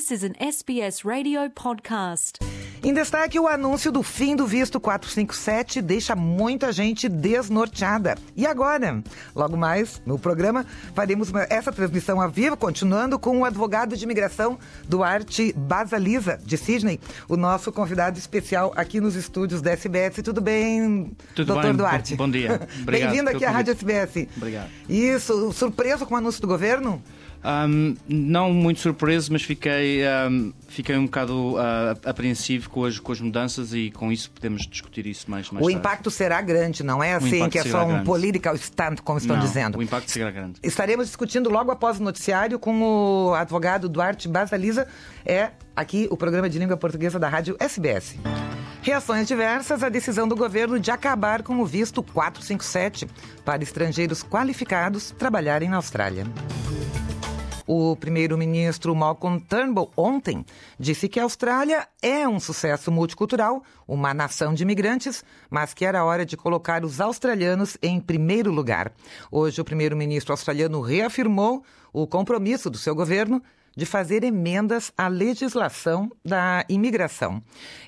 This is an SBS radio podcast. Em destaque, o anúncio do fim do visto 457 deixa muita gente desnorteada. E agora? Logo mais, no programa, faremos essa transmissão ao vivo, continuando com o advogado de imigração Duarte Basaliza, de Sydney, o nosso convidado especial aqui nos estúdios da SBS. Tudo bem, doutor Duarte? Bom dia. Obrigado. Bem-vindo aqui à Rádio SBS. Obrigado. Isso, surpreso com o anúncio do governo? Não muito surpreso, mas fiquei um bocado apreensivo com as mudanças e com isso podemos discutir isso mais tarde. O impacto será grande, não é assim que é só um political stunt, como estão dizendo. O impacto será grande. Estaremos discutindo logo após o noticiário com o advogado Duarte Basaliza, aqui o programa de língua portuguesa da Rádio SBS. Reações diversas à decisão do governo de acabar com o visto 457 para estrangeiros qualificados trabalharem na Austrália. O primeiro-ministro Malcolm Turnbull ontem disse que a Austrália é um sucesso multicultural, uma nação de imigrantes, mas que era hora de colocar os australianos em primeiro lugar. Hoje o primeiro-ministro australiano reafirmou o compromisso do seu governo de fazer emendas à legislação da imigração.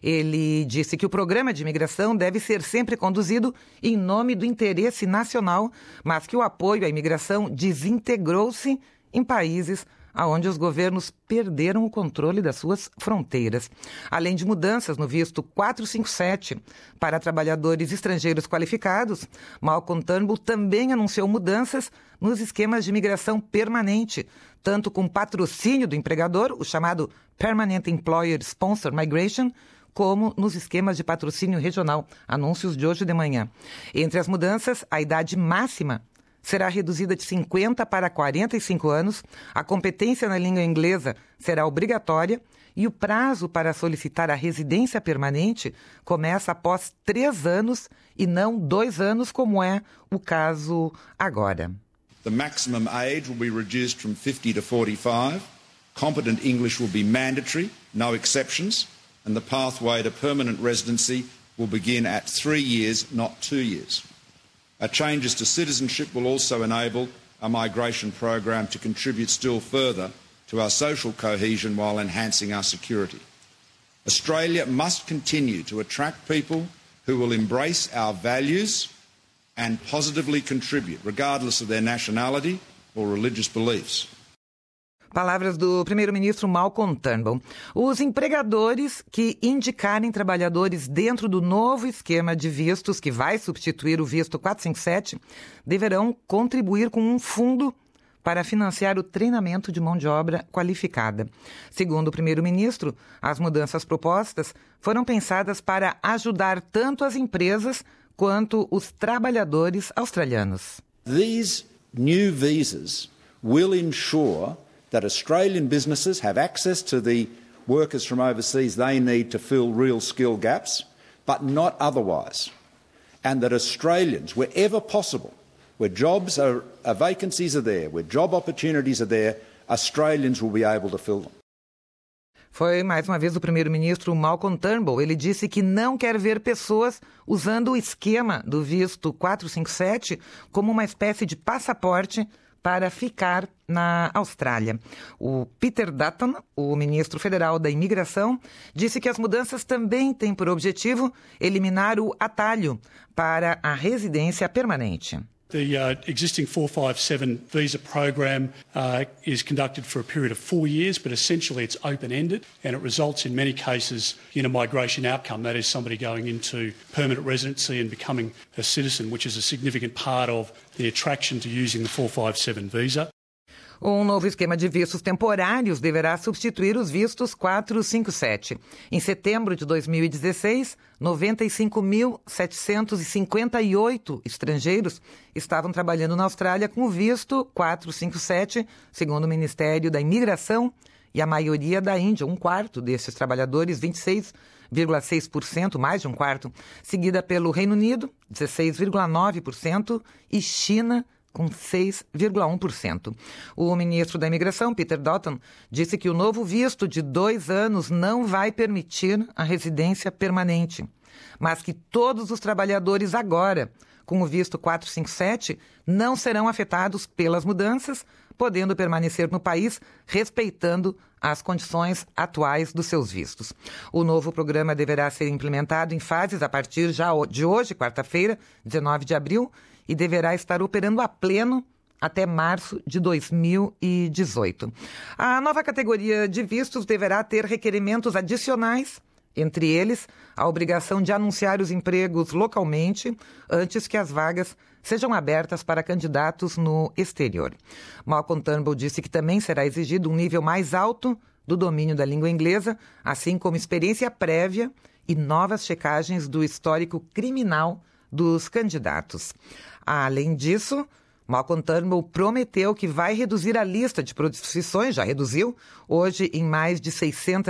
Ele disse que o programa de imigração deve ser sempre conduzido em nome do interesse nacional, mas que o apoio à imigração desintegrou-se em países onde os governos perderam o controle das suas fronteiras. Além de mudanças no visto 457 para trabalhadores estrangeiros qualificados, Malcolm Turnbull também anunciou mudanças nos esquemas de imigração permanente, tanto com patrocínio do empregador, o chamado Permanent Employer Sponsor Migration, como nos esquemas de patrocínio regional, anúncios de hoje de manhã. Entre as mudanças, a idade máxima será reduzida de 50 para 45 anos, a competência na língua inglesa será obrigatória e o prazo para solicitar a residência permanente começa após 3 anos e não 2 anos, como é o caso agora. The maximum age will be reduced from 50 to 45. Competent English will be mandatory, no exceptions, and the pathway to permanent residency will begin at 3 years, not 2 years. Changes to citizenship will also enable a migration program to contribute still further to our social cohesion while enhancing our security. Australia must continue to attract people who will embrace our values and positively contribute, regardless of their nationality or religious beliefs. Palavras do primeiro-ministro Malcolm Turnbull. Os empregadores que indicarem trabalhadores dentro do novo esquema de vistos que vai substituir o visto 457 deverão contribuir com um fundo para financiar o treinamento de mão de obra qualificada. Segundo o primeiro-ministro, as mudanças propostas foram pensadas para ajudar tanto as empresas quanto os trabalhadores australianos. These new visas will ensure that Australian businesses have access to the workers from overseas they need to fill real skill gaps, but not otherwise. And that Australians, wherever possible, where vacancies are there, where job opportunities are there, Australians will be able to fill them. Foi, mais uma vez, o primeiro-ministro Malcolm Turnbull. Ele disse que não quer ver pessoas usando o esquema do visto 457 como uma espécie de passaporte para ficar na Austrália. O Peter Dutton, o ministro federal da imigração, disse que as mudanças também têm por objetivo eliminar o atalho para a residência permanente. The existing 457 visa program is conducted for a period of 4 years, but essentially it's open-ended and it results in many cases in a migration outcome, that is somebody going into permanent residency and becoming a citizen, which is a significant part of the attraction to using the 457 visa. Um novo esquema de vistos temporários deverá substituir os vistos 457. Em setembro de 2016, 95.758 estrangeiros estavam trabalhando na Austrália com o visto 457, segundo o Ministério da Imigração, e a maioria da Índia, 1/4 desses trabalhadores, 26,6%, mais de 1/4, seguida pelo Reino Unido, 16,9%, e China, com 6,1%. O ministro da Imigração, Peter Dutton, disse que o novo visto de 2 anos não vai permitir a residência permanente, mas que todos os trabalhadores agora com o visto 457 não serão afetados pelas mudanças, podendo permanecer no país respeitando as condições atuais dos seus vistos. O novo programa deverá ser implementado em fases a partir já de hoje, quarta-feira, 19 de abril, e deverá estar operando a pleno até março de 2018. A nova categoria de vistos deverá ter requerimentos adicionais, entre eles a obrigação de anunciar os empregos localmente antes que as vagas sejam abertas para candidatos no exterior. Malcolm Turnbull disse que também será exigido um nível mais alto do domínio da língua inglesa, assim como experiência prévia e novas checagens do histórico criminal dos candidatos. Além disso, Malcolm Turnbull prometeu que vai reduzir a lista de profissões, já reduziu, hoje em mais de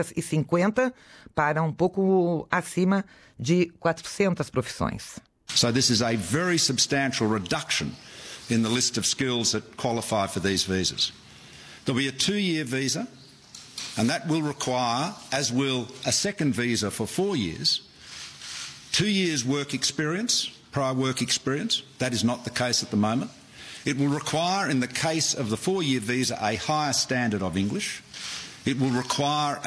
650, para um pouco acima de 400 profissões. So this is a very substantial reduction in the list of skills that qualify for these visas. There'll be a 2-year visa, and that will require, as will a second visa for 4 years, 2 years work experience, prior work experience. That is not the case at the moment. It will require, in the case of the 4-year visa, a higher standard of English. It will require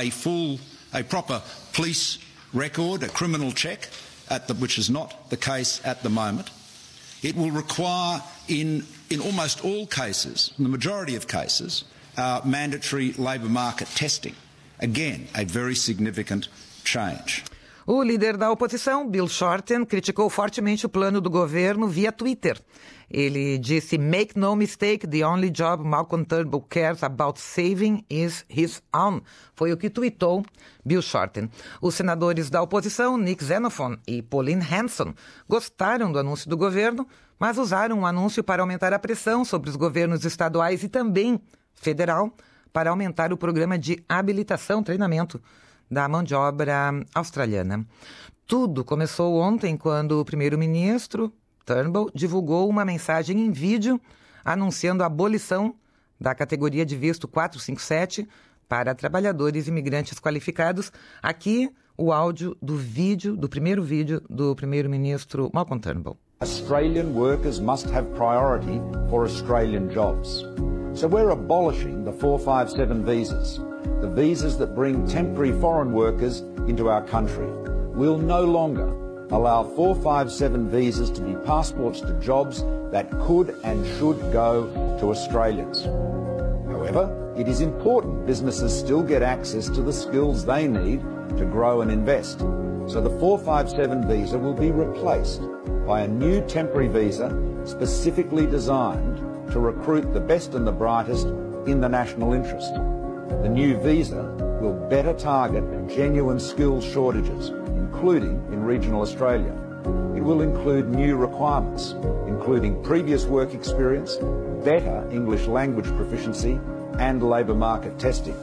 a proper police record, a criminal check, which is not the case at the moment. It will require, in almost all cases, in the majority of cases, mandatory labour market testing. Again, a very significant change. O líder da oposição, Bill Shorten, criticou fortemente o plano do governo via Twitter. Ele disse, "Make no mistake, the only job Malcolm Turnbull cares about saving is his own." Foi o que tweetou Bill Shorten. Os senadores da oposição, Nick Xenophon e Pauline Hanson, gostaram do anúncio do governo, mas usaram o anúncio para aumentar a pressão sobre os governos estaduais e também federal para aumentar o programa de habilitação, treinamento da mão de obra australiana. Tudo começou ontem quando o primeiro-ministro Turnbull divulgou uma mensagem em vídeo anunciando a abolição da categoria de visto 457 para trabalhadores imigrantes qualificados. Aqui, o áudio do primeiro vídeo do primeiro-ministro Malcolm Turnbull. Australian workers must have priority for Australian jobs. So we're abolishing the 457 visas, the visas that bring temporary foreign workers into our country. We'll no longer allow 457 visas to be passports to jobs that could and should go to Australians. However, it is important businesses still get access to the skills they need to grow and invest. So the 457 visa will be replaced by a new temporary visa specifically designed to recruit the best and the brightest in the national interest. The new visa will better target genuine skills shortages, including in regional Australia. It will include new requirements, including previous work experience, better English language proficiency, and labour market testing.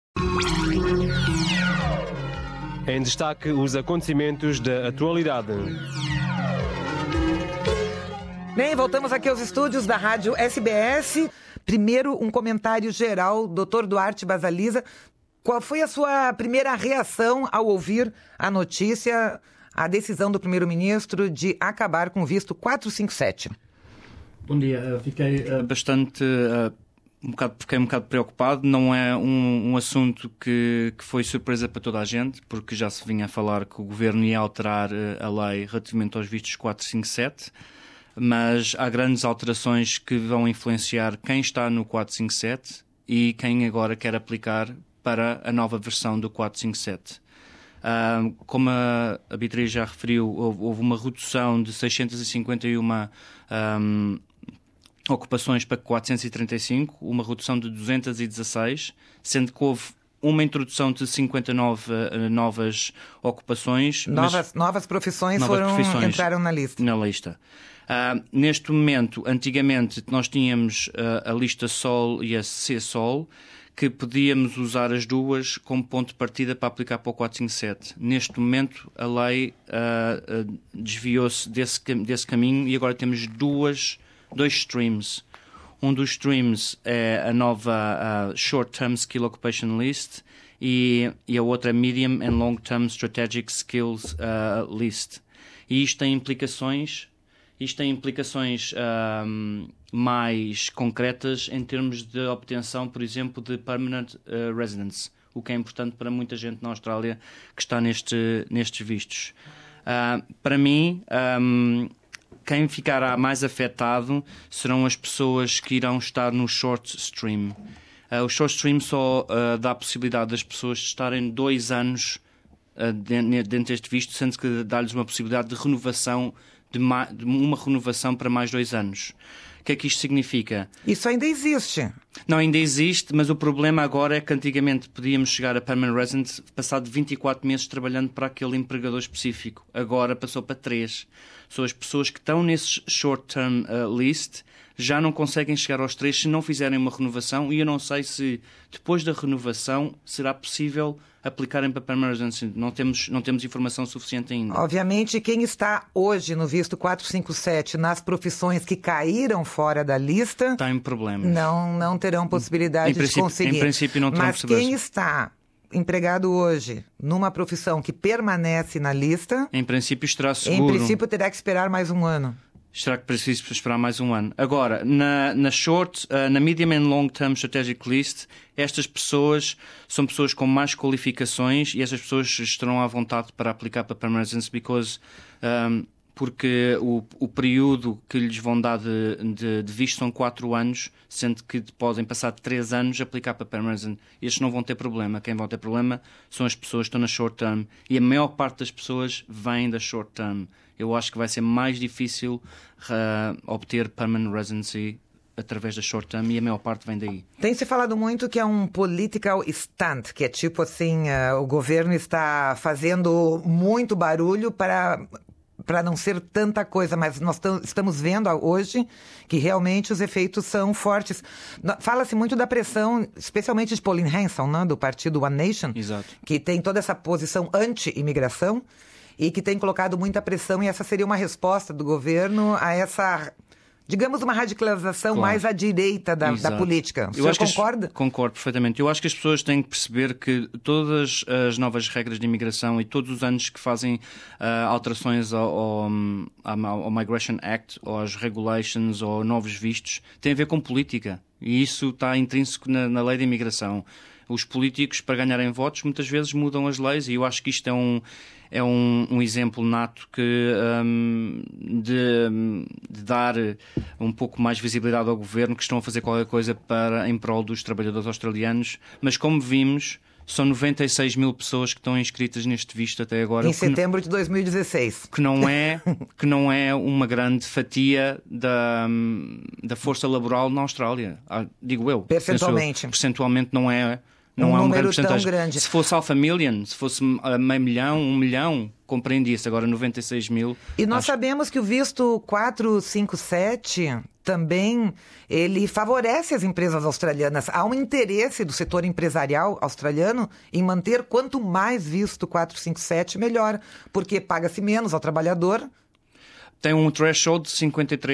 Em destaque, os acontecimentos da atualidade. Bem, voltamos aqui aos estúdios da Rádio SBS. Primeiro, um comentário geral, Dr. Duarte Basaliza. Qual foi a sua primeira reação ao ouvir a notícia, a decisão do primeiro-ministro de acabar com o visto 457? Bom dia. Fiquei fiquei um bocado preocupado. Não é um assunto que foi surpresa para toda a gente, porque já se vinha a falar que o governo ia alterar a lei relativamente aos vistos 457, mas há grandes alterações que vão influenciar quem está no 457 e quem agora quer aplicar para a nova versão do 457. Como a Beatriz já referiu, houve uma redução de 651 ocupações para 435, uma redução de 216, sendo que houve uma introdução de 59 novas ocupações. Novas profissões entraram na lista. Neste momento, antigamente, nós tínhamos a lista SOL e a C-SOL, que podíamos usar as duas como ponto de partida para aplicar para o 457. Neste momento, a lei desviou-se desse caminho e agora temos dois streams. Um dos streams é a nova Short Term Skill Occupation List e a outra Medium and Long Term Strategic Skills List. E isto tem implicações isto tem implicações mais concretas em termos de obtenção, por exemplo, de permanent residence, o que é importante para muita gente na Austrália que está nestes vistos. Para mim, quem ficará mais afetado serão as pessoas que irão estar no short stream. O short stream só dá a possibilidade das pessoas estarem 2 anos dentro deste visto, sendo que dá-lhes uma possibilidade de renovação, de uma renovação para mais 2 anos. O que é que isto significa? Isso ainda existe. Não, ainda existe, mas o problema agora é que antigamente podíamos chegar a permanent resident passado 24 meses trabalhando para aquele empregador específico. Agora passou para 3. São as pessoas que estão nesse short-term list já não conseguem chegar aos 3 se não fizerem uma renovação, e eu não sei se depois da renovação será possível aplicarem para permanent residence. Não temos informação suficiente ainda. Obviamente, quem está hoje no visto 457 nas profissões que caíram fora da lista... Está em problemas. Não terão possibilidade de conseguir. Em princípio não terão possibilidade. Mas quem está empregado hoje numa profissão que permanece na lista... Em princípio estará seguro. Em princípio terá que esperar mais 1 ano. Será que preciso esperar mais 1 ano? Agora, na Medium and Long Term Strategic List, estas pessoas são pessoas com mais qualificações, e essas pessoas estarão à vontade para aplicar para Permanent Residence, porque o período que lhes vão dar de visto são 4 anos, sendo que podem passar 3 anos a aplicar para Permanent Residence. Estes não vão ter problema. Quem vão ter problema são as pessoas que estão na Short Term, e a maior parte das pessoas vem da Short Term. Eu acho que vai ser mais difícil obter permanent residency através da short term, e a maior parte vem daí. Tem-se falado muito que é um political stunt, que é tipo assim, o governo está fazendo muito barulho para não ser tanta coisa, mas nós estamos vendo hoje que realmente os efeitos são fortes. Fala-se muito da pressão, especialmente de Pauline Hanson, né, do partido One Nation, Exato. Que tem toda essa posição anti-imigração, e que tem colocado muita pressão, e essa seria uma resposta do governo a essa, digamos, uma radicalização mais à direita da política. O senhor concorda? Concordo perfeitamente. Eu acho que as pessoas têm que perceber que todas as novas regras de imigração e todos os anos que fazem alterações ao Migration Act, ou às regulations, ou novos vistos, têm a ver com política. E isso está intrínseco na lei de imigração. Os políticos, para ganharem votos, muitas vezes mudam as leis, e eu acho que isto é um exemplo nato de dar um pouco mais visibilidade ao governo, que estão a fazer qualquer coisa em prol dos trabalhadores australianos. Mas, como vimos, são 96 mil pessoas que estão inscritas neste visto até agora. Em setembro de 2016. Que não é uma grande fatia da força laboral na Austrália. Digo eu. Percentualmente. Percentualmente não é um uma número grande porcentagem. tão grande. Se fosse Alpha Million, se fosse meio milhão, 1 milhão, compreendia-se. Agora 96 mil. E nós sabemos que o visto 457 também, ele favorece as empresas australianas. Há um interesse do setor empresarial australiano em manter quanto mais visto 457, melhor, porque paga-se menos ao trabalhador. Tem um threshold de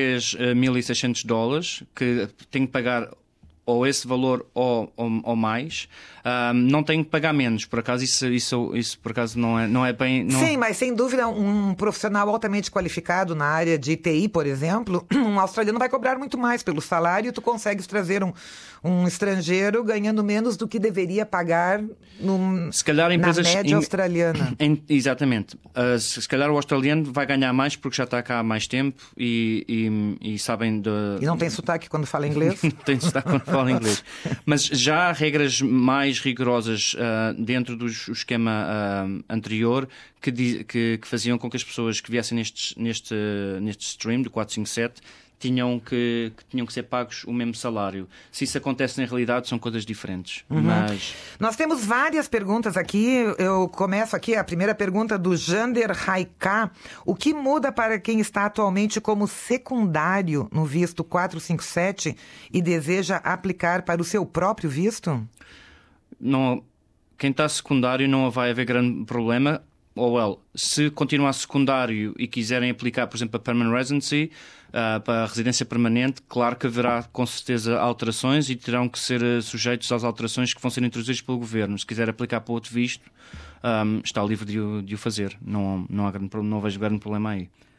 $53.600 que tem que pagar ou esse valor ou mais. Não tem que pagar menos, por acaso isso por acaso não é bem... Não... Sim, mas sem dúvida um profissional altamente qualificado na área de TI, por exemplo, um australiano vai cobrar muito mais pelo salário, e tu consegues trazer um estrangeiro ganhando menos do que deveria pagar se calhar na média australiana. Exatamente. Se calhar o australiano vai ganhar mais porque já está cá há mais tempo e sabem de... E não tem sotaque quando fala inglês? Não tem sotaque quando fala inglês. Mas já há regras mais rigorosas dentro do esquema anterior que faziam com que as pessoas que viessem neste stream do 457 tinham que ser pagos o mesmo salário. Se isso acontece na realidade, são coisas diferentes. Mas... Nós temos várias perguntas aqui. Eu começo aqui, a primeira pergunta do Jander Raiká. O que muda para quem está atualmente como secundário no visto 457 e deseja aplicar para o seu próprio visto? Não, quem está secundário não vai haver grande problema. Se continuar secundário e quiserem aplicar, por exemplo, a permanent residency, para a residência permanente, claro que haverá com certeza alterações, e terão que ser sujeitos às alterações que vão ser introduzidas pelo governo. Se quiser aplicar para outro visto, está livre de o fazer. Não vejo grande problema aí.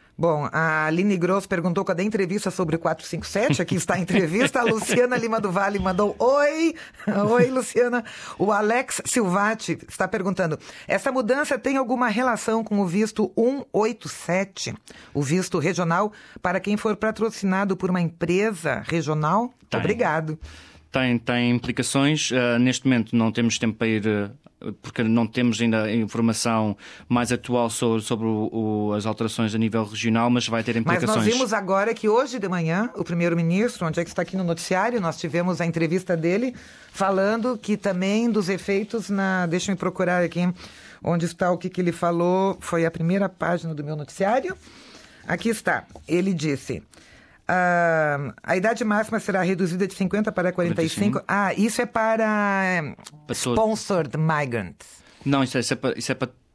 Bom, a Aline Gross perguntou cadê a entrevista sobre o 457. Aqui está a entrevista. A Luciana Lima do Vale mandou oi. Oi, Luciana. O Alex Silvati está perguntando: essa mudança tem alguma relação com o visto 187, o visto regional, para quem for patrocinado por uma empresa regional? Tem. Obrigado. Tem implicações. Neste momento não temos tempo para ir, porque não temos ainda a informação mais atual sobre as alterações a nível regional, mas vai ter implicações. Mas nós vimos agora que hoje de manhã o primeiro-ministro, onde é que está aqui no noticiário, nós tivemos a entrevista dele falando que também dos efeitos Deixa eu procurar aqui onde está o que ele falou. Foi a primeira página do meu noticiário. Aqui está. Ele disse: a idade máxima será reduzida de 50 para 45. Isso é para sponsored migrants. Não, isso é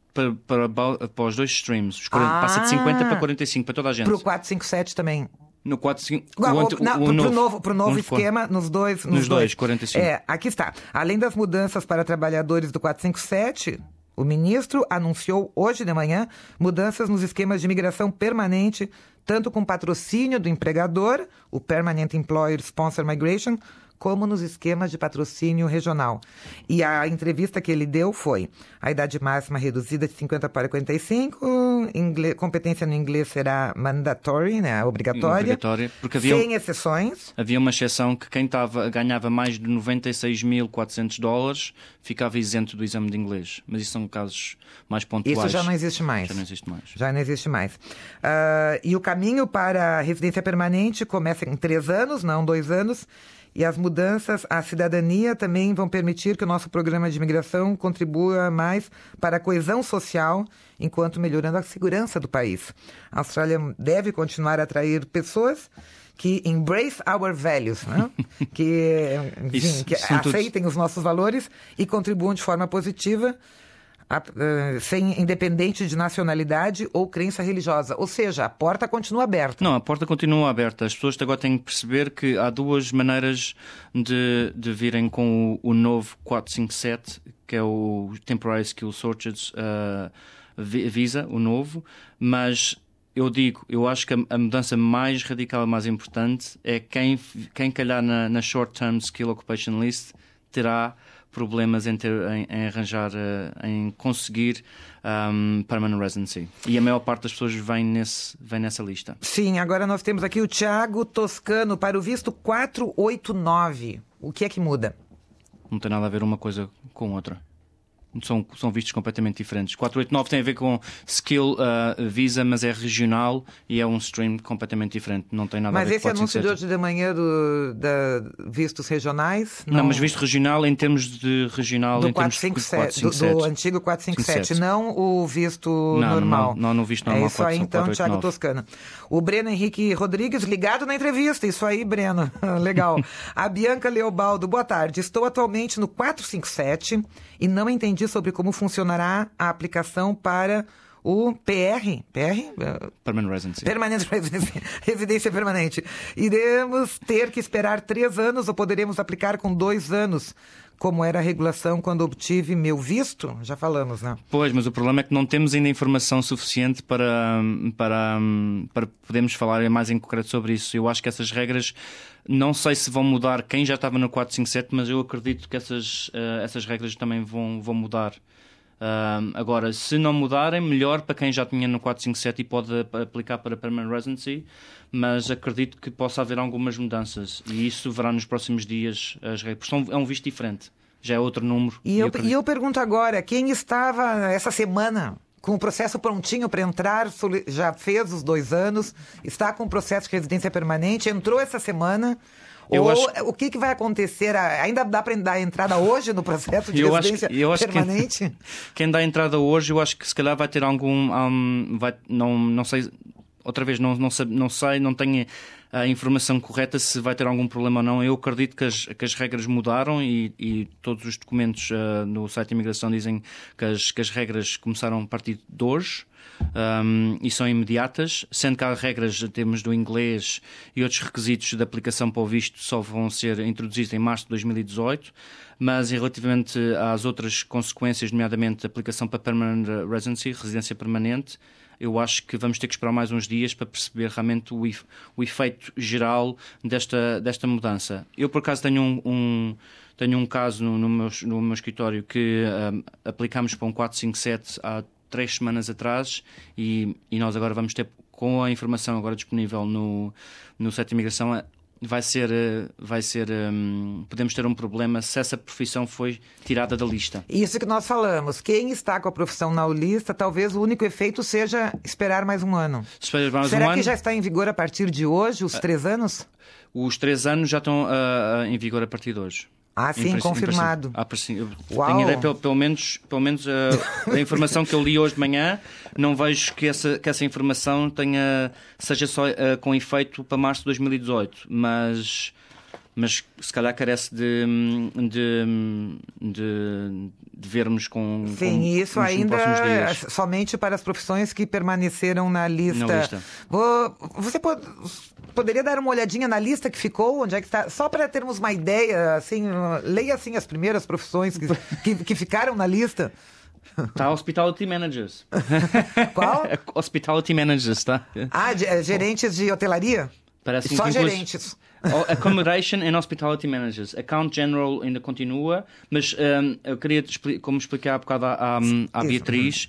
para os dois streams. Passa de 50 para 45, para toda a gente. Para o 457 também. No 45... Para o novo esquema, nos dois. 45. Aqui está. Além das mudanças para trabalhadores do 457... o ministro anunciou hoje de manhã mudanças nos esquemas de imigração permanente, tanto com patrocínio do empregador, o Permanent Employer Sponsor Migration, como nos esquemas de patrocínio regional. E a entrevista que ele deu foi: a idade máxima reduzida de 50 para 45, competência no inglês será mandatory, né, obrigatória, porque sem exceções. Havia uma exceção que quem ganhava mais de $96.400 ficava isento do exame de inglês. Mas isso são casos mais pontuais. Isso já não existe mais. Já não existe mais. E o caminho para a residência permanente começa em 3 anos, não 2 anos. E as mudanças à cidadania também vão permitir que o nosso programa de imigração contribua mais para a coesão social, enquanto melhorando a segurança do país. A Austrália deve continuar a atrair pessoas que embrace our values, né? que aceitem os nossos valores e contribuam de forma positiva, sem independente de nacionalidade ou crença religiosa. Ou seja, a porta continua aberta. Não, a porta continua aberta. As pessoas agora têm que perceber que há 2 maneiras de virem com o novo 457, que é o Temporary Skill Shortage Visa, o novo, mas eu acho que a mudança mais radical, mais importante, é quem calhar na Short Term Skill Occupation List terá problemas em em conseguir permanent residency. E a maior parte das pessoas vem nessa lista. Sim, agora nós temos aqui o Tiago Toscano para o visto 489. O que é que muda? Não tem nada a ver uma coisa com outra. São vistos completamente diferentes. 489 tem a ver com Skill Visa, mas é regional e é um stream completamente diferente. Não tem nada a ver com 457. Mas esse anúncio de hoje de manhã da vistos regionais? Não, mas visto regional em termos de regional... Do em 457, do antigo 457, não o visto normal. Não, no visto normal. É isso aí, então, Thiago Toscano. O Breno Henrique Rodrigues, ligado na entrevista. Isso aí, Breno. Legal. A Bianca Leobaldo, boa tarde. Estou atualmente no 457 e não entendi sobre como funcionará a aplicação para o PR? Permanent Residency. Permanent Residency. Residência permanente. Iremos ter que esperar 3 anos ou poderemos aplicar com 2 anos, como era a regulação quando obtive meu visto? Já falamos, né? Pois, mas o problema é que não temos ainda informação suficiente para podermos falar mais em concreto sobre isso. Eu acho que essas regras, não sei se vão mudar quem já estava no 457, mas eu acredito que essas regras também vão mudar. Agora, se não mudarem, melhor para quem já tinha no 457 e pode aplicar para Permanent Residency, mas acredito que possa haver algumas mudanças e isso verá nos próximos dias as regras. É um visto diferente, já é outro número. E eu pergunto agora, quem estava essa semana com o processo prontinho para entrar, já fez os 2 anos, está com o processo de residência permanente, entrou essa semana... O que vai acontecer? Ainda dá para dar entrada hoje no processo de residência permanente? Quem dá entrada hoje, eu acho que se calhar vai ter algum... não sei... Outra vez, não sei, não tenho a informação correta, se vai ter algum problema ou não. Eu acredito que as regras mudaram e todos os documentos no site de imigração dizem que as regras começaram a partir de hoje. E são imediatas, sendo que há regras em termos do inglês e outros requisitos de aplicação para o visto só vão ser introduzidos em março de 2018, mas relativamente às outras consequências, nomeadamente a aplicação para Permanent Residency, residência permanente, eu acho que vamos ter que esperar mais uns dias para perceber realmente o efeito geral desta mudança. Eu, por acaso, tenho um caso no meu escritório que aplicámos para um 457 há 3 semanas atrás e nós agora vamos ter, com a informação agora disponível no site de imigração, podemos ter um problema se essa profissão foi tirada da lista. Isso que nós falamos. Quem está com a profissão na lista, talvez o único efeito seja esperar mais um ano. Será que já está em vigor a partir de hoje, os 3 anos? Os 3 anos já estão em vigor a partir de hoje. Ah, sim, confirmado. Tenho ideia, pelo menos a informação que eu li hoje de manhã, não vejo que essa informação seja só com efeito para março de 2018, mas se calhar carece de vermos com sim, com, isso ainda somente para as profissões que permaneceram na lista. Você poderia dar uma olhadinha na lista que ficou, onde é que está, só para termos uma ideia, assim, leia assim as primeiras profissões que ficaram na lista. Tá, Hospitality Managers. Qual? Hospitality Managers, tá? Gerentes de hotelaria? Parece só gerentes. Accommodation and Hospitality Managers. Account General ainda continua, mas eu queria, como explicar há bocado à Beatriz,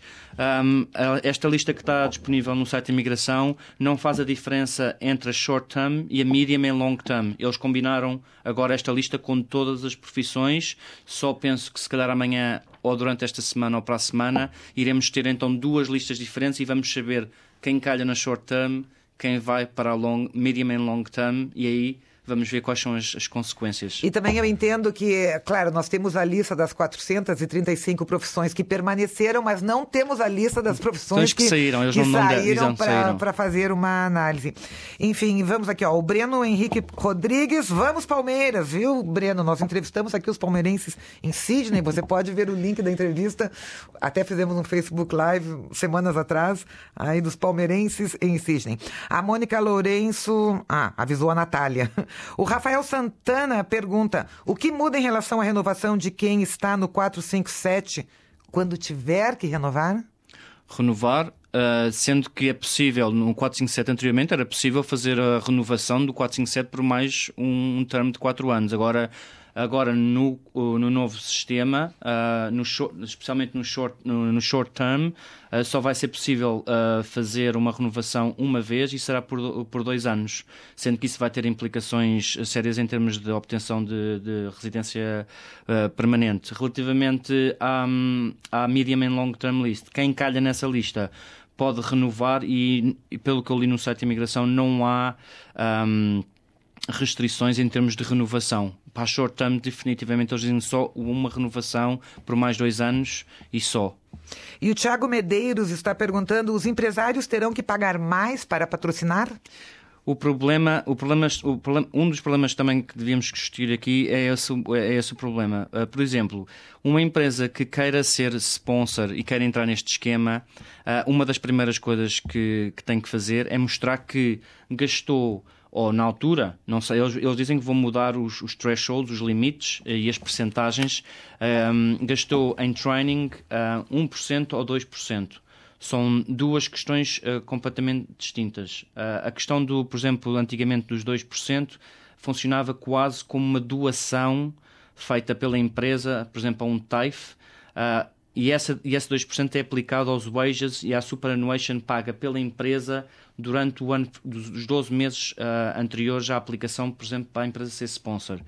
esta lista que está disponível no site de imigração não faz a diferença entre a short term e a medium e long term. Eles combinaram agora esta lista com todas as profissões. Só penso que se calhar amanhã ou durante esta semana ou para a semana iremos ter então 2 listas diferentes e vamos saber quem calha na short term, quem vai para a medium and long term, e aí vamos ver quais são as consequências. E também eu entendo que, claro, nós temos a lista das 435 profissões que permaneceram, mas não temos a lista das profissões que saíram. Eles saíram para fazer uma análise. Enfim, vamos aqui, o Breno Henrique Rodrigues. Vamos, Palmeiras, viu, Breno? Nós entrevistamos aqui os palmeirenses em Sydney. Você pode ver o link da entrevista. Até fizemos um Facebook Live semanas atrás, aí dos palmeirenses em Sydney. A Mônica Lourenço... avisou a Natália. O Rafael Santana pergunta: o que muda em relação à renovação de quem está no 457 quando tiver que renovar? Renovar, sendo que é possível, no 457 anteriormente era possível fazer a renovação do 457 por mais um termo de 4 anos. Agora no novo sistema, especialmente no short term, só vai ser possível fazer uma renovação uma vez e será por 2 anos, sendo que isso vai ter implicações sérias em termos de obtenção de residência permanente. Relativamente à medium and long term list, quem calha nessa lista pode renovar e pelo que eu li no site de imigração não há restrições em termos de renovação. Para a short term, definitivamente, eles dizem só uma renovação por mais 2 anos e só. E o Tiago Medeiros está perguntando: os empresários terão que pagar mais para patrocinar? Um dos problemas também que devíamos discutir aqui é esse o problema. Por exemplo, uma empresa que queira ser sponsor e queira entrar neste esquema, uma das primeiras coisas que tem que fazer é mostrar que gastou, ou na altura, não sei, eles dizem que vão mudar os thresholds, os limites e as percentagens, gastou em training 1% ou 2%. São 2 questões completamente distintas. A questão por exemplo, antigamente dos 2%, funcionava quase como uma doação feita pela empresa, por exemplo, a um TAFE, e esse 2% é aplicado aos wages e à superannuation paga pela empresa durante o ano dos 12 meses anteriores à aplicação, por exemplo, para a empresa ser sponsor.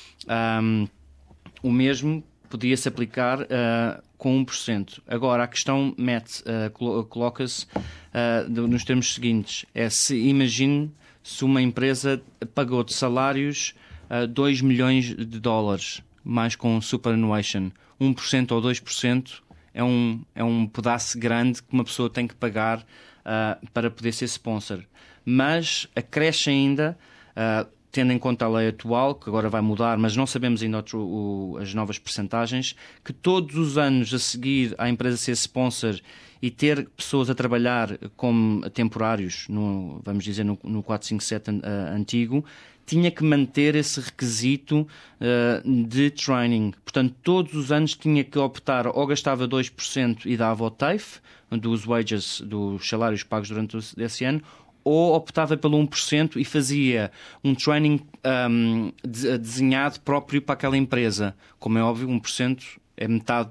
O mesmo podia-se aplicar com 1%. Agora, a questão coloca-se nos termos seguintes. Imagine se uma empresa pagou de salários $2 milhões, mais com superannuation. 1% ou 2% é um pedaço grande que uma pessoa tem que pagar para poder ser sponsor. mas acresce ainda, tendo em conta a lei atual, que agora vai mudar, mas não sabemos ainda as novas percentagens, que todos os anos a seguir à empresa ser sponsor e ter pessoas a trabalhar como temporários, vamos dizer no 457 antigo, tinha que manter esse requisito de training. Portanto, todos os anos tinha que optar, ou gastava 2% e dava ao TAFE, dos wages, dos salários pagos durante esse ano, ou optava pelo 1% e fazia um training desenhado próprio para aquela empresa. Como é óbvio, 1% é metade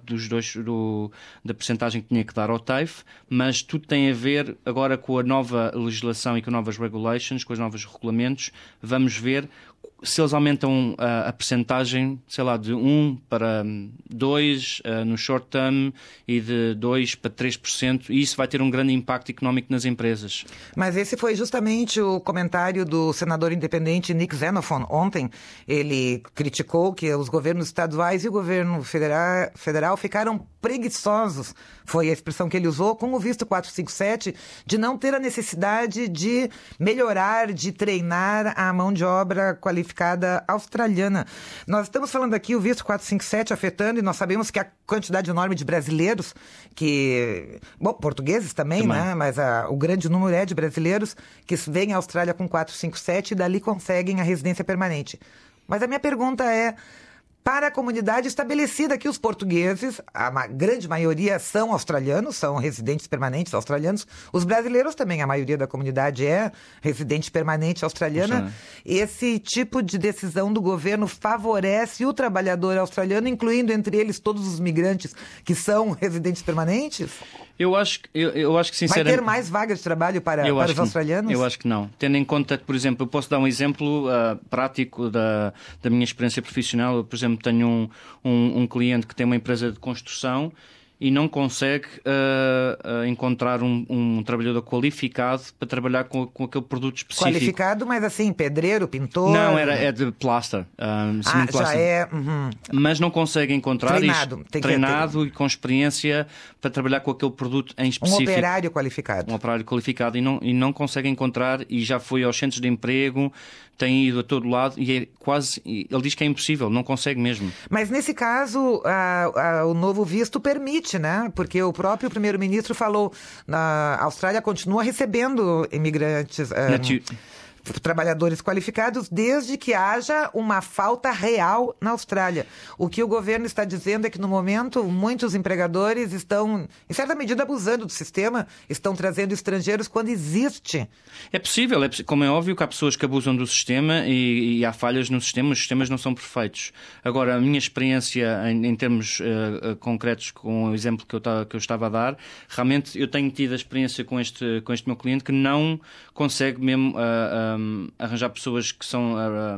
da percentagem que tinha que dar ao TAFE, mas tudo tem a ver agora com a nova legislação e com novas regulations, com os novos regulamentos. Vamos ver se eles aumentam a percentagem, sei lá, de 1 para 2 no short term e de 2 para 3%, e isso vai ter um grande impacto económico nas empresas. Mas esse foi justamente o comentário do senador independente Nick Xenophon ontem. Ele criticou que os governos estaduais e o governo federal ficaram preguiçosos, foi a expressão que ele usou, com o visto 457, de não ter a necessidade de melhorar, de treinar a mão de obra qualificada australiana. Nós estamos falando aqui o visto 457 afetando, e nós sabemos que a quantidade enorme de brasileiros, portugueses também, né? Mas o grande número é de brasileiros que vêm à Austrália com 457 e dali conseguem a residência permanente. Mas a minha pergunta é, para a comunidade estabelecida que os portugueses, a grande maioria são australianos, são residentes permanentes australianos, os brasileiros também, a maioria da comunidade é residente permanente australiana. Esse tipo de decisão do governo favorece o trabalhador australiano, incluindo entre eles todos os migrantes que são residentes permanentes? Eu acho que sinceramente... Vai ter mais vagas de trabalho para os australianos? Eu acho que não. Tendo em conta que, por exemplo, eu posso dar um exemplo prático da minha experiência profissional. Eu, por exemplo, tenho um cliente que tem uma empresa de construção e não consegue encontrar um trabalhador qualificado para trabalhar com aquele produto específico. Qualificado, mas assim, pedreiro, pintor... Não, é de plaster. Já é... Mas não consegue encontrar treinado e com experiência para trabalhar com aquele produto em específico. Um operário qualificado. Um operário qualificado e não consegue encontrar, e já foi aos centros de emprego, tem ido a todo lado e é quase... Ele diz que é impossível, não consegue mesmo. Mas nesse caso, o novo visto permite, né? Porque o próprio primeiro-ministro falou, a Austrália continua recebendo imigrantes, trabalhadores qualificados, desde que haja uma falta real na Austrália. O que o governo está dizendo é que, no momento, muitos empregadores estão, em certa medida, abusando do sistema, estão trazendo estrangeiros quando existe. É possível, como é óbvio que há pessoas que abusam do sistema e há falhas no sistema, os sistemas não são perfeitos. Agora, a minha experiência em termos concretos, com o exemplo que eu estava a dar, realmente eu tenho tido a experiência com este meu cliente que não consegue mesmo arranjar pessoas que são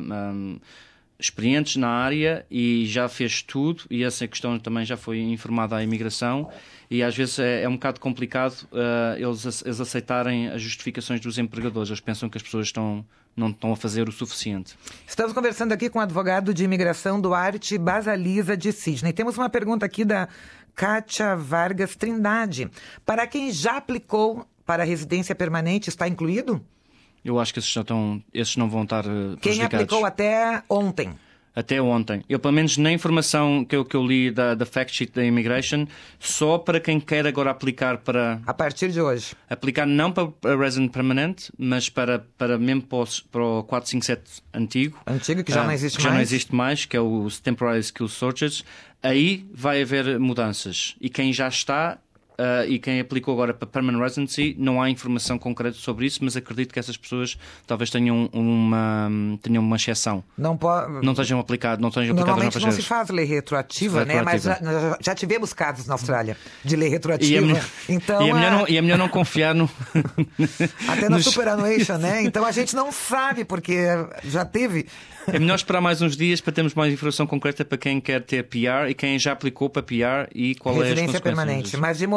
experientes na área e já fez tudo, e essa questão também já foi informada à imigração, e às vezes é um bocado complicado eles aceitarem as justificações dos empregadores. Eles pensam que as pessoas não estão a fazer o suficiente. Estamos conversando aqui com o advogado de imigração Duarte Basaliza, de Sydney. Temos uma pergunta aqui da Kátia Vargas Trindade. Para quem já aplicou para residência permanente, está incluído? Eu acho que esses não vão estar prejudicados. Quem aplicou até ontem? Até ontem. Eu, pelo menos na informação que eu li da fact sheet da Immigration, só para quem quer agora aplicar para... A partir de hoje. Aplicar não para Resident Permanent, mas para mesmo para o 457 antigo. Antigo, que já não existe mais. Já não existe mais, que é o Temporary Skill Searches. Aí vai haver mudanças. E quem já está... e quem aplicou agora para Permanent Residency, não há informação concreta sobre isso, mas acredito que essas pessoas talvez tenham uma exceção. Não estejam aplicadas. Normalmente não se faz lei retroativa, né? Mas já tivemos casos na Austrália de lei retroativa. E é melhor não confiar no... Até na Superannuation, né? Então a gente não sabe, porque já teve... É melhor esperar mais uns dias para termos mais informação concreta para quem quer ter PR e quem já aplicou para PR e qual é a consequência. Residência permanente. Mas de momento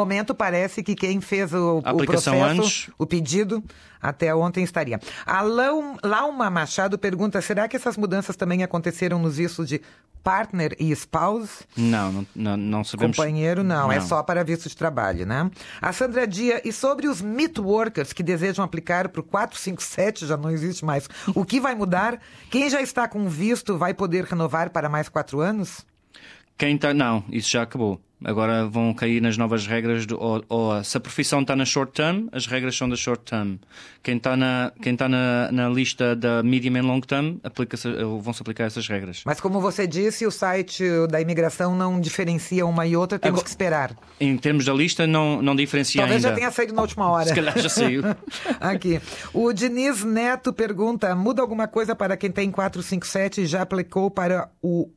momento, parece que quem fez o processo, antes, o pedido, até ontem estaria. A Lauma Machado pergunta, será que essas mudanças também aconteceram nos vistos de partner e spouse? Não sabemos. Companheiro, não. É só para visto de trabalho, né? A Sandra Dia, e sobre os meat workers que desejam aplicar para o 457, já não existe mais. O que vai mudar? Quem já está com visto vai poder renovar para mais 4 anos? Não, isso já acabou. Agora vão cair nas novas regras se a profissão está na short term, as regras são da short term. Quem está na lista da medium and long term, vão-se aplicar essas regras. Mas como você disse, o site da imigração não diferencia uma e outra, temos que esperar. Em termos da lista, não diferencia Talvez ainda. Já tenha saído na última hora. Se calhar já saiu. Aqui. O Diniz Neto pergunta, muda alguma coisa para quem tem 457 e já aplicou para o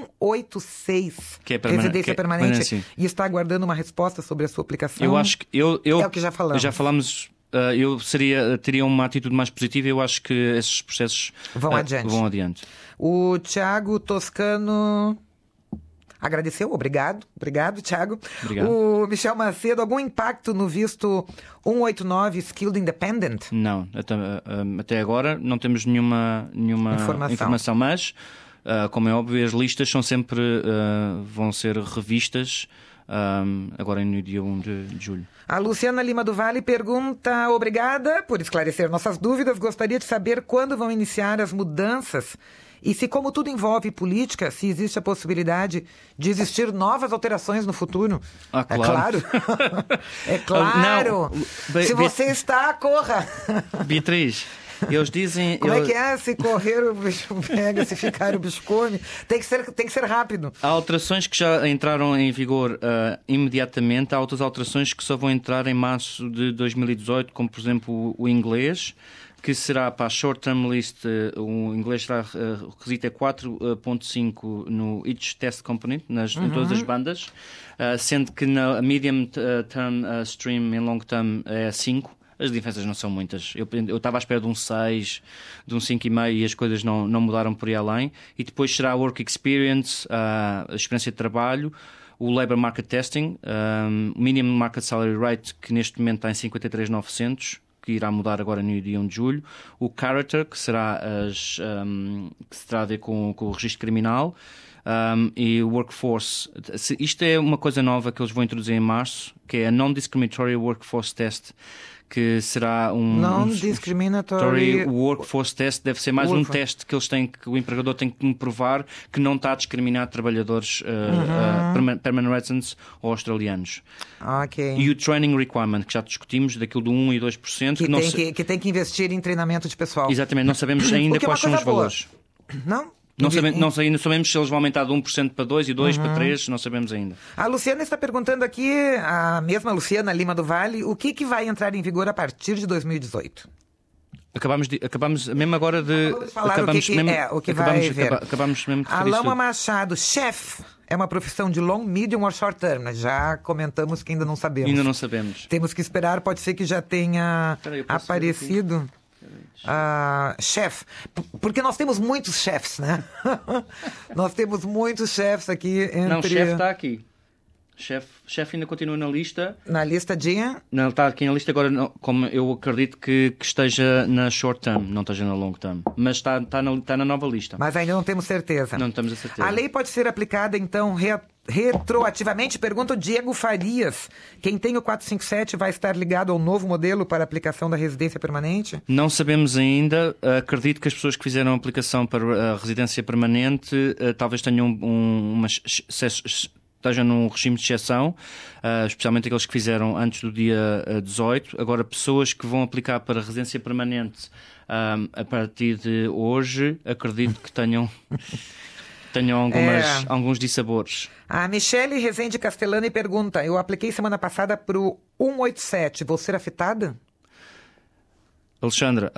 186, que é residência permanente, e está aguardando uma resposta sobre a sua aplicação? Eu acho que é o que já falamos. Já falamos. Eu teria uma atitude mais positiva. Eu acho que esses processos vão adiante. O Tiago Toscano agradeceu, obrigado, Tiago. Obrigado. O Michel Macedo, algum impacto no visto 189 Skilled Independent? Não, até agora não temos nenhuma informação, mas como é óbvio, as listas vão ser revistas agora no dia 1 de julho. A Luciana Lima do Vale pergunta, obrigada por esclarecer nossas dúvidas, gostaria de saber quando vão iniciar as mudanças e se, como tudo envolve política, se existe a possibilidade de existir novas alterações no futuro. Claro. É claro. Se você está, corra. Beatriz, eles dizem... Como é que é? Se correr o bicho pega, se ficar o bicho come. Tem que ser rápido. Há alterações que já entraram em vigor imediatamente. Há outras alterações que só vão entrar em março de 2018, como por exemplo o inglês, que será para a Short Term List, o inglês será requisito 4.5 no Each Test Component, em todas as bandas, sendo que na Medium Term Stream e Long Term é 5. As diferenças não são muitas. Eu estava à espera de um 6, de um 5,5 e as coisas não mudaram por aí além. E depois será a Work Experience, a experiência de trabalho, o Labour Market Testing, o Minimum Market Salary Rate, que neste momento está em 53.900, que irá mudar agora no dia 1 de julho, o Character, que se terá a ver com o registro criminal, e o Workforce. Isto é uma coisa nova que eles vão introduzir em março, que é a Non-Discriminatory Workforce Test, que será Non-Discriminatory Workforce Test. Deve ser mais um teste que o empregador tem que provar que não está a discriminar trabalhadores permanent residents ou australianos. Okay. E o Training Requirement, que já discutimos, daquilo do 1% e 2%. Que tem que investir em treinamento de pessoal. Exatamente, não sabemos ainda quais são os valores. Não sabemos se eles vão aumentar de 1% para 2% e 2% para 3%, não sabemos ainda. A Luciana está perguntando aqui, a mesma Luciana Lima do Vale, o que vai entrar em vigor a partir de 2018? Acabamos mesmo agora de... o que vai haver. Acabamos mesmo de a Lama Machado, chefe, é uma profissão de long, medium ou short term? Já comentamos que ainda não sabemos. Ainda não sabemos. Temos que esperar, pode ser que já tenha aparecido... chefe, porque nós temos muitos chefes, né? Nós temos muitos chefes aqui entre... Não, chefe está aqui. Chefe ainda continua na lista. Na lista de... Não, está aqui na lista agora, como eu acredito que esteja na short term, não esteja na long term. Mas está na nova lista. Mas ainda não temos certeza. Não temos a certeza. A lei pode ser aplicada, então, retroativamente? Pergunta o Diego Farias. Quem tem o 457 vai estar ligado ao novo modelo para aplicação da residência permanente? Não sabemos ainda. Acredito que as pessoas que fizeram a aplicação para a residência permanente talvez tenham estejam num regime de exceção, especialmente aqueles que fizeram antes do dia 18. Agora, pessoas que vão aplicar para a residência permanente a partir de hoje, acredito que tenham alguns dissabores. A Michele Rezende Castellani pergunta, eu apliquei semana passada para o 187, vou ser afetada? Alexandra?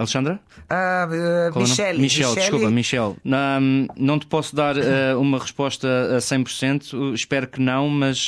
Michele. Não te posso dar uma resposta a 100%, espero que não, mas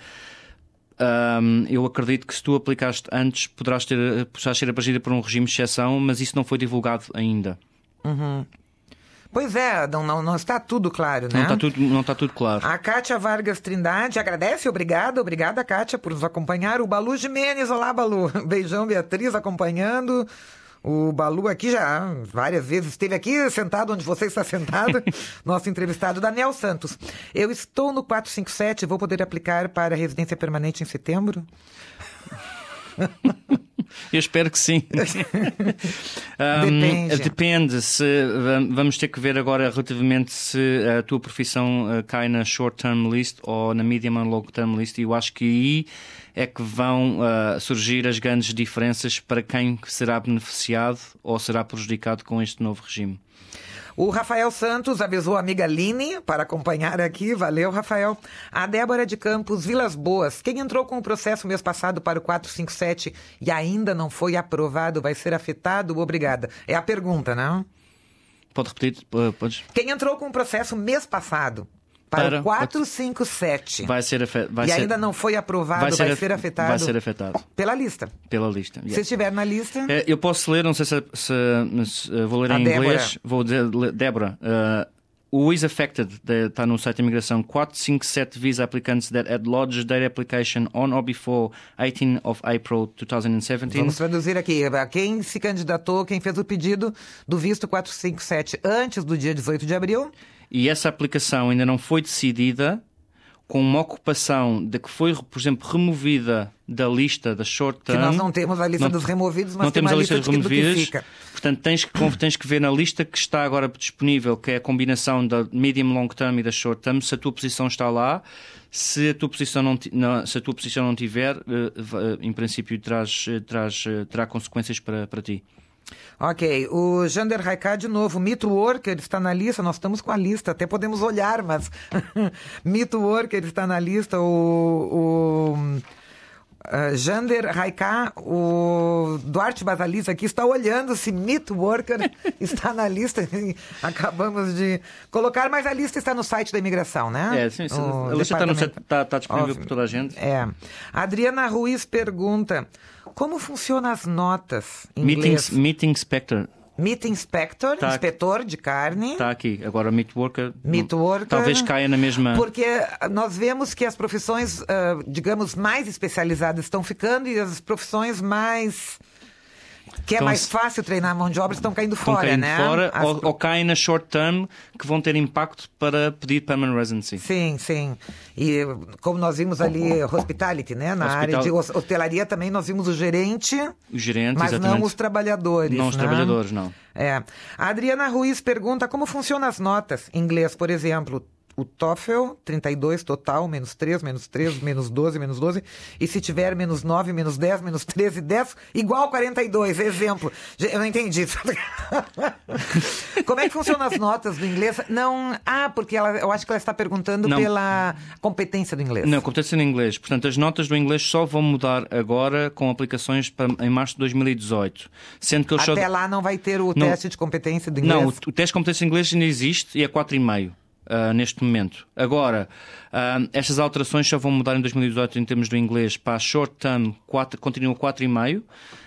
eu acredito que se tu aplicaste antes poderás ser abrangido por um regime de exceção, mas isso não foi divulgado ainda. Pois é, não está tudo claro, né? Não está tudo claro. A Kátia Vargas Trindade agradece, obrigada, Kátia, por nos acompanhar. O Balu Jimenez, olá, Balu. Beijão, Beatriz, acompanhando. O Balu aqui já várias vezes esteve aqui sentado onde você está sentado. Nosso entrevistado, Daniel Santos. Eu estou no 457, vou poder aplicar para residência permanente em setembro? Eu espero que sim. Depende. Vamos ter que ver agora relativamente se a tua profissão cai na short-term list ou na medium and long-term list. E eu acho que aí é que vão surgir as grandes diferenças para quem será beneficiado ou será prejudicado com este novo regime. O Rafael Santos avisou a amiga Line para acompanhar aqui. Valeu, Rafael. A Débora de Campos, Vilas Boas. Quem entrou com o processo mês passado para o 457 e ainda não foi aprovado vai ser afetado? Obrigada. É a pergunta, não? Pode repetir? Podes? Quem entrou com o processo mês passado para o 457 vai ser ainda não foi aprovado, vai ser afetado? Vai ser afetado. Pela lista? Pela lista. Se estiver na lista... Eu posso ler, não sei se vou ler em inglês. Vou dizer, Débora. Who is affected, está no site de imigração, 457 visa applicants that had lodged their application on or before 18 of April 2017. Vamos traduzir aqui. Quem se candidatou, quem fez o pedido do visto 457 antes do dia 18 de abril... E essa aplicação ainda não foi decidida, com uma ocupação de que foi, por exemplo, removida da lista da short term. Que nós não temos a lista dos removidos, mas não temos a lista dos removidos. Do que fica. Portanto, tens que ver na lista que está agora disponível, que é a combinação da medium long term e da short term, se a tua posição está lá. Se a tua posição não tiver, em princípio terá consequências para ti. Ok, o Jander Raiká de novo, Mito Worker está na lista, nós estamos com a lista, até podemos olhar, mas Mito Worker está na lista, Jander Raiká, o Duarte Basaliza aqui está olhando se Mito Worker está na lista, acabamos de colocar, mas a lista está no site da imigração, né? Sim, a lista está disponível para toda a gente. A Adriana Ruiz pergunta... Como funcionam as notas em inglês? Meat Inspector. Meat Inspector, inspetor de carne. Está aqui. Agora, Meat Worker. Worker. Talvez caia na mesma... Porque nós vemos que as profissões, digamos, mais especializadas estão ficando e as profissões mais... Que é mais fácil treinar a mão de obra, estão caindo fora, né? Ou caem na short term, que vão ter impacto para pedir permanent residency. Sim. E como nós vimos ali, hospitality, né? Na área de hostelaria também nós vimos o gerente, mas exatamente. não os trabalhadores. Não os trabalhadores, não. A Adriana Ruiz pergunta como funcionam as notas em inglês, por exemplo... O TOEFL, 32 total, menos 3, menos 12, menos 12. E se tiver menos 9, menos 10, menos 13, 10, igual 42. Exemplo. Eu não entendi. Como é que funcionam as notas do inglês? Não. Porque eu acho que ela está perguntando pela competência do inglês. Não, competência no inglês. Portanto, as notas do inglês só vão mudar agora com aplicações em março de 2018. Sendo que até lá não vai ter o teste de competência do inglês? Não, o teste de competência do inglês ainda existe e é 4,5. Neste momento. Agora, estas alterações só vão mudar em 2018 em termos do inglês. Para a short term, continua 4,5,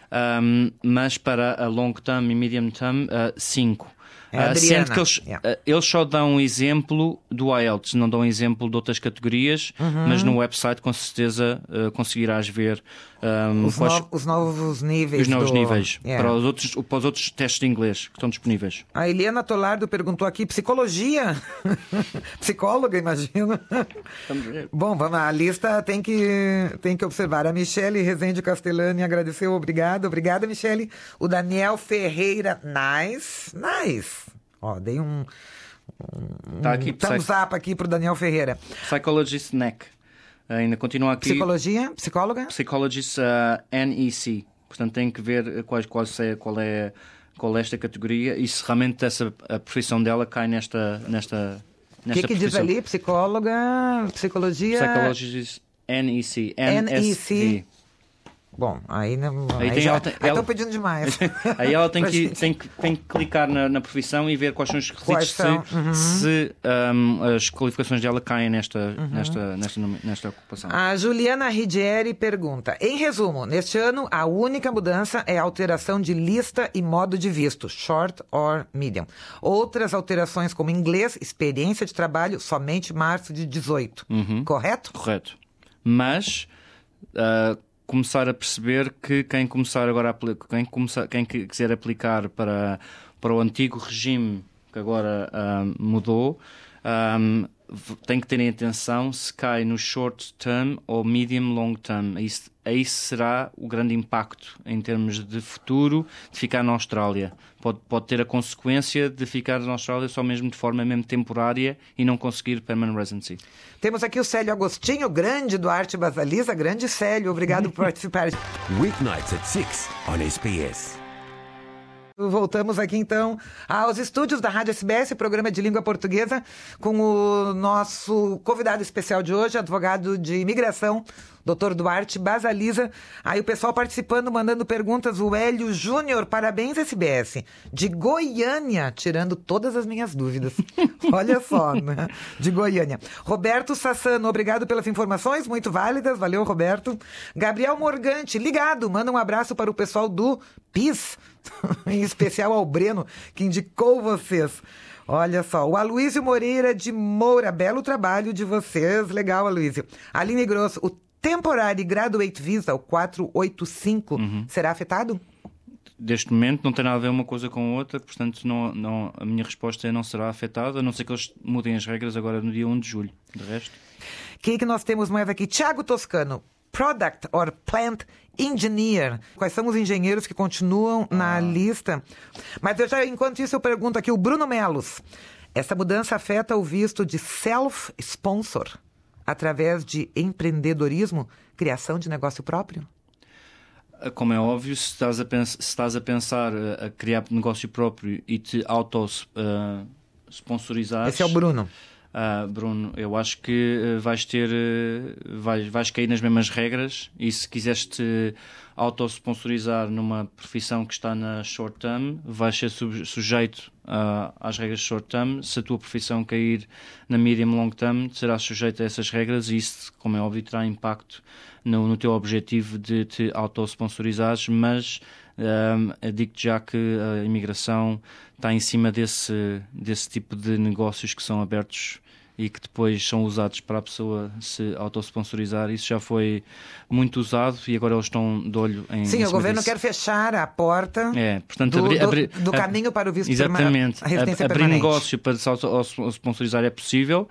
mas para a long term e medium term, 5. Sendo que eles só dão um exemplo do IELTS, não dão um exemplo de outras categorias, mas no website com certeza conseguirás ver os novos níveis. Os novos níveis para os outros testes de inglês que estão disponíveis. A Eliana Tolardo perguntou aqui, psicologia? Psicóloga, imagino. Bom, vamos, a lista tem que observar. A Michele Rezende Castellani agradeceu, obrigada, Michele. O Daniel Ferreira, nice. Dei um thumbs up aqui pro Daniel Ferreira. Psychologist NEC. Ainda continua aqui. Psicóloga? Psychologist NEC. Portanto, tem que ver qual é esta categoria e se realmente a profissão dela cai nesta O que diz ali? Psicologia? Psychologist NEC. NEC. Bom, aí não. Aí estão pedindo demais. Aí ela tem que clicar na profissão e ver quais são os requisitos se as qualificações dela caem nesta ocupação. A Juliana Ridieri pergunta: em resumo, neste ano a única mudança é a alteração de lista e modo de visto, short or medium. Outras alterações como inglês, experiência de trabalho, somente março de 18. Correto? Correto. Mas começar a perceber que quem quiser aplicar para o antigo regime que agora mudou, tem que ter em atenção se cai no short term ou medium long term. Aí será o grande impacto em termos de futuro de ficar na Austrália. Pode ter a consequência de ficar na Austrália só mesmo de forma mesmo temporária e não conseguir permanent residency. Temos aqui o Célio Agostinho, grande Duarte Basaliza. Grande Célio, obrigado por participar. Weeknights at 6 on SBS. Voltamos aqui então aos estúdios da Rádio SBS, programa de língua portuguesa, com o nosso convidado especial de hoje, advogado de imigração, Dr. Duarte Basaliza. Aí o pessoal participando, mandando perguntas. O Hélio Júnior, parabéns SBS, de Goiânia, tirando todas as minhas dúvidas. Olha só, né? De Goiânia. Roberto Sassano, obrigado pelas informações, muito válidas. Valeu, Roberto. Gabriel Morgante, ligado, manda um abraço para o pessoal do PIS, em especial ao Breno, que indicou vocês. Olha só, o Aloísio Moreira de Moura, belo trabalho de vocês. Legal, Aloísio. Aline Grosso, o Temporary Graduate Visa, o 485, será afetado? Deste momento não tem nada a ver uma coisa com a outra, portanto a minha resposta é não será afetada, a não ser que eles mudem as regras agora no dia 1 de julho. De resto... Quem é que nós temos mais aqui? Tiago Toscano, Product or Plant Engineer. Quais são os engenheiros que continuam na lista? Mas enquanto isso eu pergunto aqui, o Bruno Melos. Essa mudança afeta o visto de self-sponsor através de empreendedorismo, criação de negócio próprio? Como é óbvio, se estás a pensar a criar negócio próprio e te auto-sponsorizares... Esse é o Bruno. Bruno, eu acho que vais cair nas mesmas regras, e se quiseres te auto-sponsorizar numa profissão que está na short term, vais ser sujeito às regras de short term. Se a tua profissão cair na medium long term, serás sujeito a essas regras, e isso, como é óbvio, terá impacto no teu objetivo de te auto-sponsorizares. Mas digo-te já que a imigração está em cima desse tipo de negócios que são abertos e que depois são usados para a pessoa se auto-sponsorizar. Isso já foi muito usado e agora eles estão de olho em... Sim, o governo quer fechar a porta portanto, do caminho para o visto permanente. Exatamente. A residência abrir permanente. Negócio para se auto-sponsorizar é possível,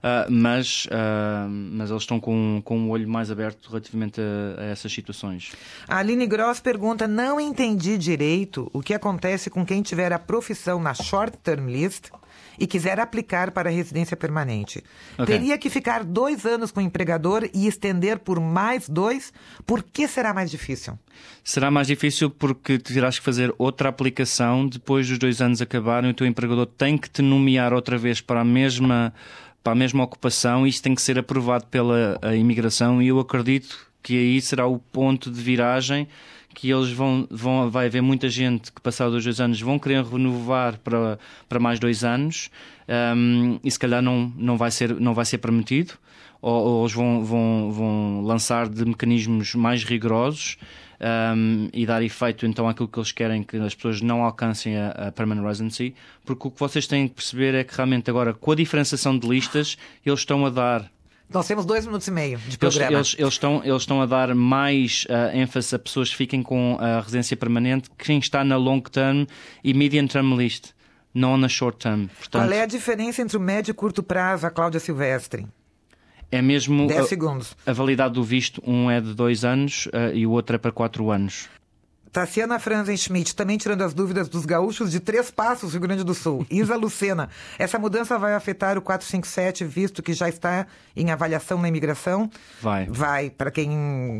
mas eles estão com um olho mais aberto relativamente a essas situações. A Aline Gross pergunta: não entendi direito o que acontece com quem tiver a profissão na Short Term List e quiser aplicar para a residência permanente. Teria que ficar 2 anos com o empregador e estender por mais 2? Por que será mais difícil? Será mais difícil porque terás que fazer outra aplicação depois dos 2 anos acabarem. O teu empregador tem que te nomear outra vez para a mesma ocupação, e isso tem que ser aprovado pela imigração, e eu acredito que aí será o ponto de viragem, que eles vai haver muita gente que, passados os 2 anos, vão querer renovar para mais 2 anos, e se calhar não vai ser permitido, ou eles vão lançar de mecanismos mais rigorosos, e dar efeito então àquilo que eles querem, que as pessoas não alcancem a permanent residency, porque o que vocês têm que perceber é que realmente agora, com a diferenciação de listas, eles estão a dar... Nós temos 2 minutos e meio de programa. Eles estão a dar mais ênfase a pessoas que fiquem com a residência permanente, quem está na long term e medium term list, não na short term. Portanto, qual é a diferença entre o médio e curto prazo, a Cláudia Silvestre? É mesmo 10 segundos. A validade do visto, um é de 2 anos e o outro é para 4 anos. Tassiana Franzen-Schmidt, também tirando as dúvidas dos gaúchos de 3 Passos, Rio Grande do Sul. Isa Lucena, essa mudança vai afetar o 457, visto que já está em avaliação na imigração? Vai, para quem...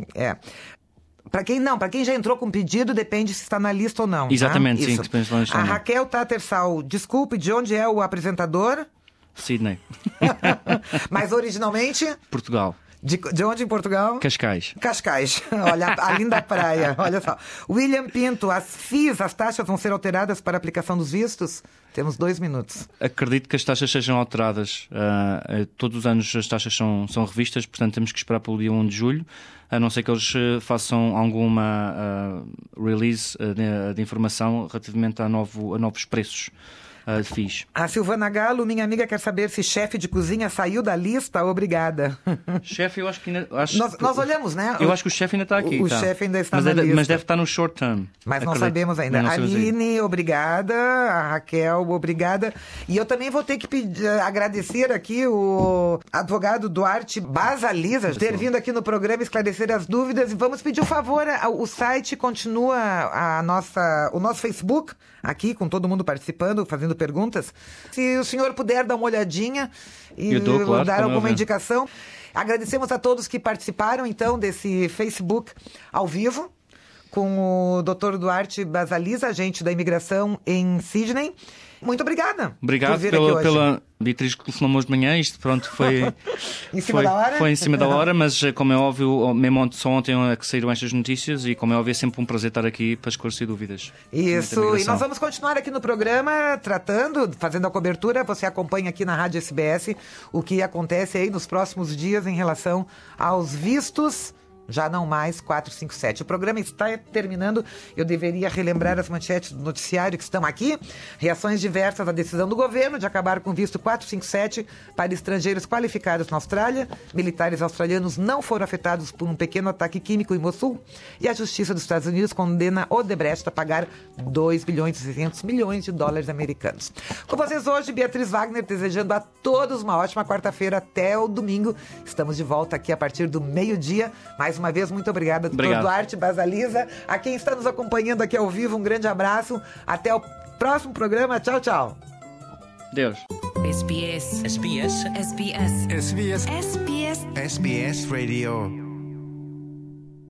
Para quem já entrou com pedido, depende se está na lista ou não. Exatamente, tá? sim. Depende se a Raquel Tattersall, desculpe, de onde é o apresentador? Sydney. Mas originalmente? Portugal. De onde em Portugal? Cascais. Cascais. Olha, a linda praia. Olha só. William Pinto, as FIIs, as taxas vão ser alteradas para a aplicação dos vistos? Temos 2 minutos. Acredito que as taxas sejam alteradas. Todos os anos as taxas são revistas, portanto temos que esperar pelo dia 1 de julho, a não ser que eles façam alguma release de informação relativamente a novos preços. Fiz. A Silvana Galo, minha amiga, quer saber se chefe de cozinha saiu da lista. Obrigada. Chefe, eu acho que ainda... Nós olhamos, né? Eu acho que o chefe ainda está aqui. O chefe ainda está na lista. Mas deve estar no short term. Mas não sabemos ainda. Aline, obrigada. A Raquel, obrigada. E eu também vou ter que agradecer aqui o advogado Duarte Basaliza ter vindo aqui no programa esclarecer as dúvidas. E vamos pedir um favor. O site continua o nosso Facebook aqui, com todo mundo participando, fazendo perguntas. Se o senhor puder dar uma olhadinha e dar alguma indicação. Agradecemos a todos que participaram, então, desse Facebook ao vivo, com o Dr. Duarte Basaliza, agente da imigração em Sydney. Muito obrigada. Obrigado pela Beatriz que telefonou de manhã. Isto pronto foi em cima da hora? Foi em cima da hora, mas como é óbvio, mesmo só ontem é que saíram estas notícias e como é óbvio é sempre um prazer estar aqui para esclarecer dúvidas. Isso, e nós vamos continuar aqui no programa fazendo a cobertura. Você acompanha aqui na Rádio SBS o que acontece aí nos próximos dias em relação aos vistos. Já não mais 457. O programa está terminando. Eu deveria relembrar as manchetes do noticiário que estão aqui. Reações diversas à decisão do governo de acabar com o visto 457 para estrangeiros qualificados na Austrália. Militares australianos não foram afetados por um pequeno ataque químico em Mossul. E a Justiça dos Estados Unidos condena Odebrecht a pagar 2 bilhões e 600 milhões de dólares americanos. Com vocês hoje, Beatriz Wagner, desejando a todos uma ótima quarta-feira até o domingo. Estamos de volta aqui a partir do meio-dia. Mais uma vez, muito obrigada, Dr. Duarte Basaliza. A quem está nos acompanhando aqui ao vivo, um grande abraço. Até o próximo programa. Tchau, tchau. Deus. SBS. SBS. SBS. SBS. SBS. SBS Radio.